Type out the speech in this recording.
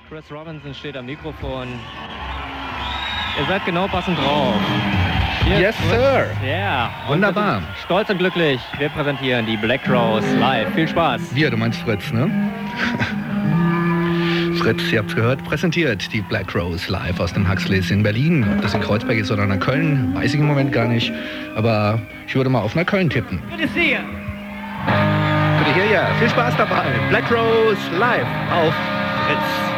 Chris Robinson steht am Mikrofon. Ihr seid genau passend drauf. Hier yes, Sir. Ja. Yeah. Wunderbar. Stolz und glücklich. Wir präsentieren die Black Rose live. Viel Spaß. Wir, du meinst Fritz, ne? Fritz, ihr habt's gehört, präsentiert die Black Rose live aus dem Huxleys in Berlin. Ob das in Kreuzberg ist oder in Köln, weiß ich im Moment gar nicht. Aber ich würde mal auf Köln tippen. Bitte sehr. Bitte hier, ja. Viel Spaß dabei. Black Rose live auf Fritz.